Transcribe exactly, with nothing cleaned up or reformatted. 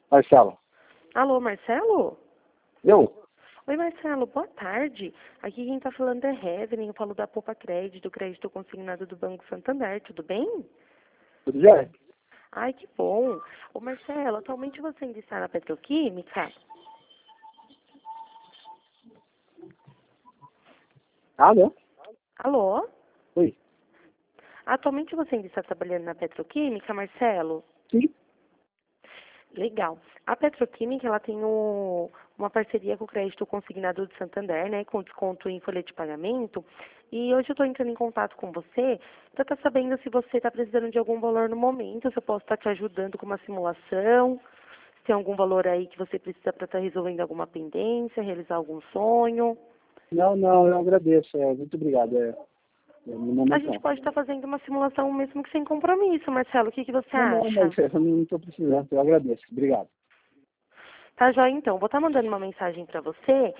Marcelo. Alô, Marcelo? Eu? Oi, Marcelo, boa tarde. Aqui quem tá falando é Reverend, eu falo da Poupa Crédito, crédito consignado do Banco Santander, tudo bem? Tudo bem? Ai, que bom. Ô, Marcelo, atualmente você ainda está na Petroquímica? Alô? Alô? Oi. Atualmente você ainda está trabalhando na Petroquímica, Marcelo? Sim. Legal. A Petroquímica, ela tem o- uma parceria com o Crédito Consignado do Santander, né, com desconto em folha de pagamento. E hoje eu estou entrando em contato com você para estar sabendo se você está precisando de algum valor no momento, se eu posso estar te ajudando com uma simulação, se tem algum valor aí que você precisa para estar resolvendo alguma pendência, realizar algum sonho. Não, não, eu agradeço. É, muito obrigado. É, é, no A momento gente não. pode estar fazendo uma simulação mesmo que sem compromisso, Marcelo. O que, que você Não, não, mas acha? eu não estou precisando. Eu agradeço. Obrigado. Tá, joia, então. Vou estar mandando uma mensagem para você